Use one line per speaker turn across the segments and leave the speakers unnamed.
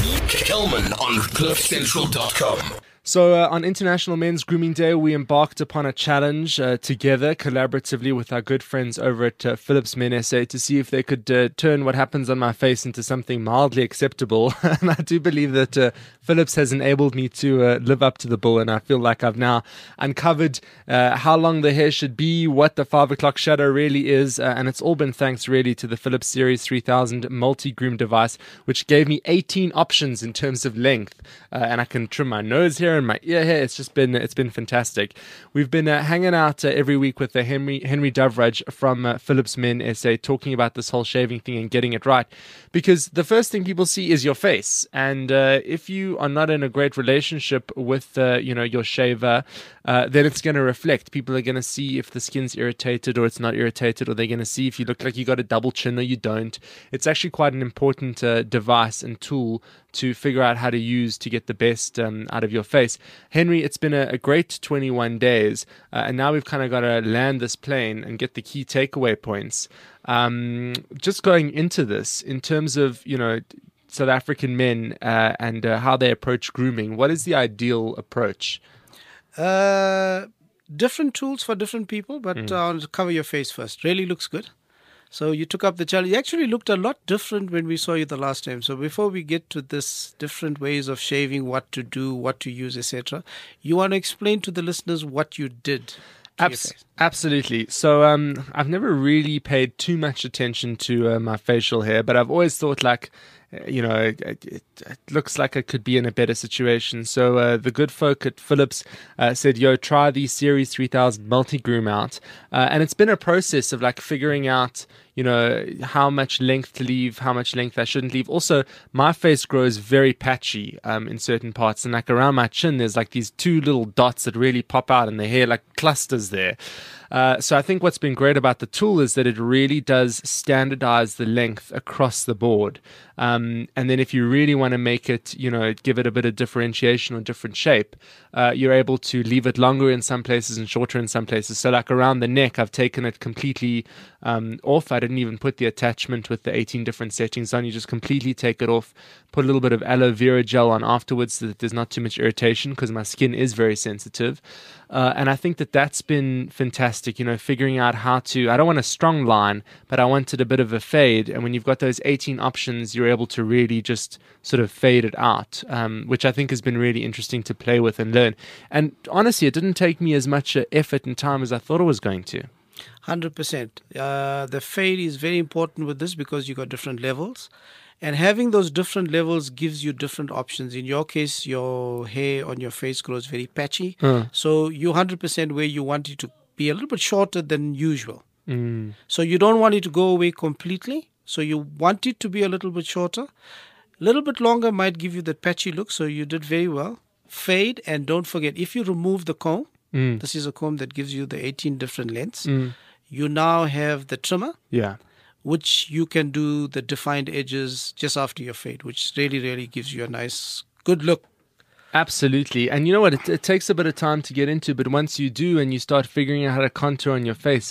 Kelman on CliffCentral.com.
So on International Men's Grooming Day, we embarked upon a challenge together, collaboratively with our good friends over at Philips Men SA to see if they could turn what happens on my face into something mildly acceptable. And I do believe that Philips has enabled me to live up to the bill, and I feel like I've now uncovered how long the hair should be, what the 5 o'clock shadow really is, and it's all been thanks really to the Philips Series 3000 multi-groom device, which gave me 18 options in terms of length, and I can trim my nose hair and my ear hair. It's been fantastic. We've been hanging out every week with Henry Dovrudge from Philips Men SA, talking about this whole shaving thing and getting it right, because the first thing people see is your face, and if you are not in a great relationship with your shaver, then it's going to reflect. People are going to see if the skin's irritated or it's not irritated, or they're going to see if you look like you got a double chin or you don't. It's actually quite an important device and tool to figure out how to use to get the best out of your face. Henry, it's been a great 21 days, and now we've kind of got to land this plane and get the key takeaway points. Just going into this, in terms of, South African men and how they approach grooming, what is the ideal approach?
Different tools for different people, but I'll cover your face first. Really looks good. So you took up the challenge. You actually looked a lot different when we saw you the last time. So before we get to this different ways of shaving, what to do, what to use, etc., you want to explain to the listeners what you did.
Absolutely. So I've never really paid too much attention to my facial hair, but I've always thought it looks like it could be in a better situation. So the good folk at Philips said, try the Series 3000 multi-groom out. And it's been a process of figuring out, how much length to leave, how much length I shouldn't leave. Also, my face grows very patchy in certain parts. And around my chin, there's these two little dots that really pop out, and the hair clusters there. So I think what's been great about the tool is that it really does standardize the length across the board. And then if you really want to make it, give it a bit of differentiation or different shape, you're able to leave it longer in some places and shorter in some places. So around the neck, I've taken it completely off. I didn't even put the attachment with the 18 different settings on. You just completely take it off, put a little bit of aloe vera gel on afterwards so that there's not too much irritation, because my skin is very sensitive. And I think that's been fantastic, figuring out how to, I don't want a strong line, but I wanted a bit of a fade. And when you've got those 18 options, you're able to really just sort of fade it out, which I think has been really interesting to play with and learn. And honestly, it didn't take me as much effort and time as I thought it was going to.
100%. The fade is very important with this because you got different levels. And having those different levels gives you different options. In your case, your hair on your face grows very patchy. So you're 100% where you want it to be a little bit shorter than usual. So you don't want it to go away completely. So you want it to be a little bit shorter. A little bit longer might give you that patchy look. So you did very well. Fade, and don't forget, if you remove the comb, this is a comb that gives you the 18 different lengths. You now have the trimmer.
Yeah.
Which you can do the defined edges just after your fade, which really, really gives you a nice, good look.
Absolutely. And you know what? It takes a bit of time to get into, but once you do and you start figuring out how to contour on your face,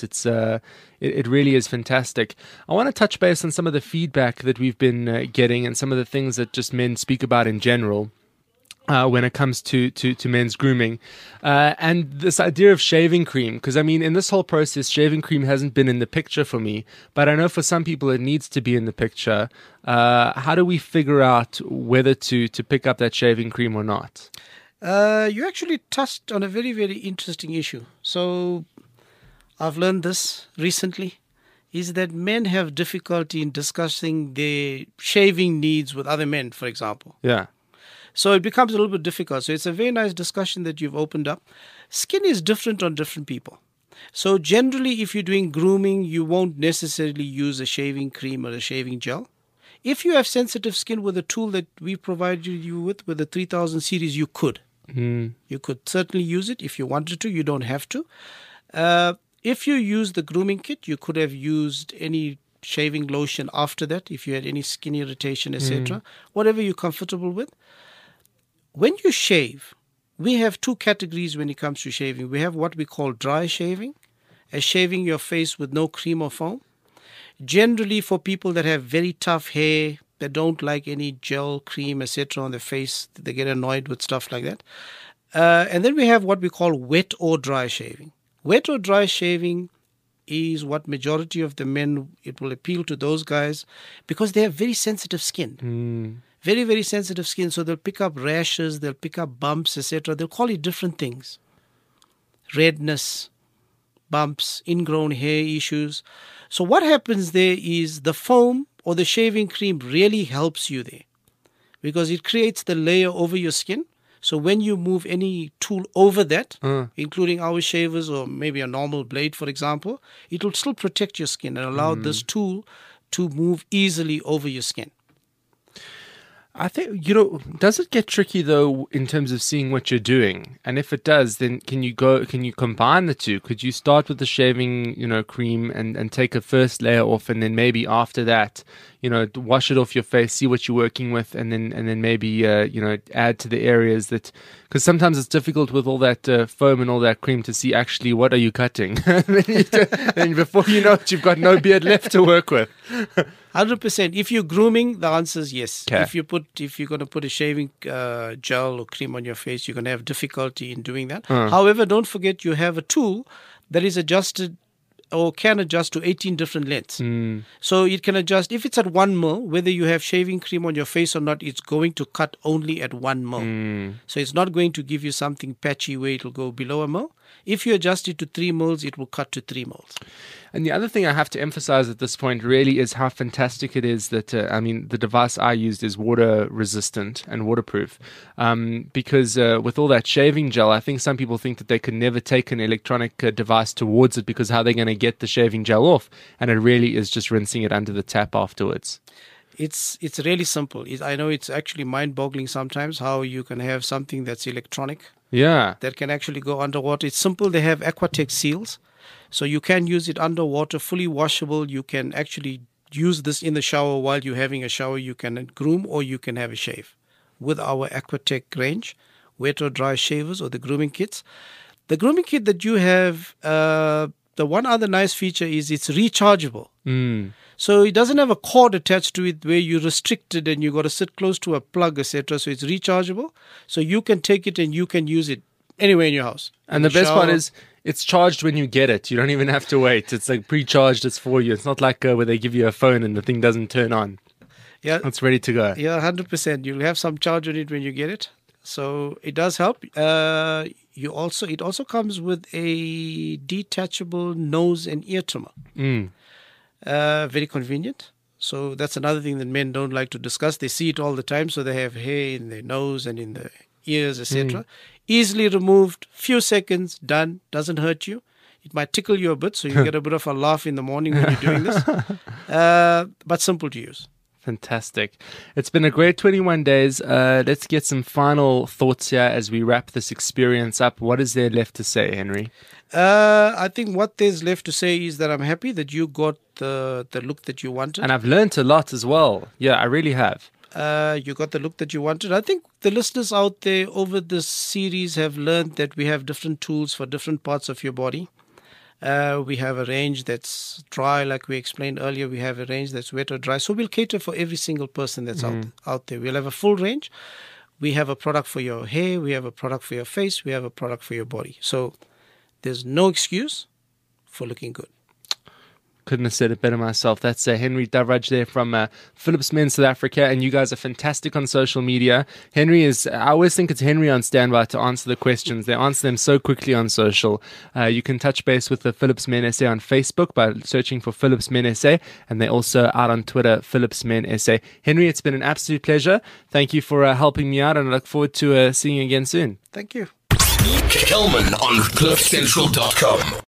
it really is fantastic. I want to touch base on some of the feedback that we've been getting and some of the things that just men speak about in general. When it comes to men's grooming, and this idea of shaving cream, because in this whole process, shaving cream hasn't been in the picture for me, but I know for some people it needs to be in the picture. How do we figure out whether to pick up that shaving cream or not?
You actually touched on a very, very interesting issue. So I've learned this recently, is that men have difficulty in discussing their shaving needs with other men, for example.
Yeah.
So it becomes a little bit difficult. So it's a very nice discussion that you've opened up. Skin is different on different people. So generally, if you're doing grooming, you won't necessarily use a shaving cream or a shaving gel. If you have sensitive skin with a tool that we provided you with the 3000 series, you could. You could certainly use it if you wanted to. You don't have to. If you use the grooming kit, you could have used any shaving lotion after that if you had any skin irritation, etc. Whatever you're comfortable with. When you shave, we have two categories when it comes to shaving. We have what we call dry shaving, as shaving your face with no cream or foam. Generally, for people that have very tough hair, They don't like any gel, cream, etc. on their face. They get annoyed with stuff like that. And then we have what we call wet or dry shaving. Wet or dry shaving is what majority of the men, it will appeal to those guys because they have very sensitive skin. Very, very sensitive skin. So they'll pick up rashes, they'll pick up bumps, etc. They'll call it different things. Redness, bumps, ingrown hair issues. So what happens there is the foam or the shaving cream really helps you there because it creates the layer over your skin. So when you move any tool over that, including our shavers or maybe a normal blade, for example, it will still protect your skin and allow this tool to move easily over your skin.
I think, does it get tricky though in terms of seeing what you're doing? And if it does, then can you combine the two? Could you start with the shaving, cream and take a first layer off, and then maybe after that, wash it off your face, see what you're working with, and then maybe add to the areas that, because sometimes it's difficult with all that foam and all that cream to see actually what are you cutting. Then before you know it, you've got no beard left to work with.
100%. If you're grooming, the answer is yes.
Okay.
If you're going to put a shaving gel or cream on your face, you're going to have difficulty in doing that. However, don't forget you have a tool that is adjusted or can adjust to 18 different lengths. So it can adjust. If it's at 1 mil, whether you have shaving cream on your face or not, it's going to cut only at 1 mil. So it's not going to give you something patchy where it'll go below a mil. If you adjust it to 3 mils, it will cut to 3 mils.
And the other thing I have to emphasize at this point really is how fantastic it is that, the device I used is water resistant and waterproof. Because with all that shaving gel, I think some people think that they could never take an electronic device towards it because how they're going to get the shaving gel off. And it really is just rinsing it under the tap afterwards.
It's really simple. I know it's actually mind-boggling sometimes how you can have something that's electronic.
Yeah.
That can actually go underwater. It's simple. They have Aquatex seals. So you can use it underwater, fully washable. You can actually use this in the shower while you're having a shower. You can groom or you can have a shave with our Aquatech range, wet or dry shavers or the grooming kits. The grooming kit that you have, the one other nice feature is it's rechargeable. So it doesn't have a cord attached to it where you're restricted and you got to sit close to a plug, etc. So it's rechargeable. So you can take it and you can use it anywhere in your house.
And the best part is it's charged when you get it. You don't even have to wait. It's like pre-charged. It's for you. It's not like where they give you a phone and the thing doesn't turn on.
Yeah,
it's ready to go.
Yeah, 100%. You'll have some charge on it when you get it. So it does help. It also comes with a detachable nose and ear trimmer. Very convenient. So that's another thing that men don't like to discuss. They see it all the time, so they have hair in their nose and in the ears, etc. Easily removed, few seconds, done. Doesn't hurt you. It might tickle you a bit, so you get a bit of a laugh in the morning when you're doing this. But simple to use.
Fantastic. It's been a great 21 days. Let's get some final thoughts here as we wrap this experience up. What is there left to say, Henry?
I think what there's left to say is that I'm happy that you got the look that you wanted.
And I've learned a lot as well. Yeah, I really have.
You got the look that you wanted. I think the listeners out there over this series have learned that we have different tools for different parts of your body. We have a range that's dry, like we explained earlier. We have a range that's wet or dry. So we'll cater for every single person that's out there. We'll have a full range. We have a product for your hair. We have a product for your face. We have a product for your body. So there's no excuse for looking good.
Couldn't have said it better myself. That's Henry Davraj there from Philips Men South Africa, and you guys are fantastic on social media. I always think it's Henry on standby to answer the questions. They answer them so quickly on social. You can touch base with the Philips Men SA on Facebook by searching for Philips Men SA, and they're also out on Twitter, Philips Men SA. Henry, it's been an absolute pleasure. Thank you for helping me out, and I look forward to seeing you again soon.
Thank you.
Kelman on CliffCentral.com.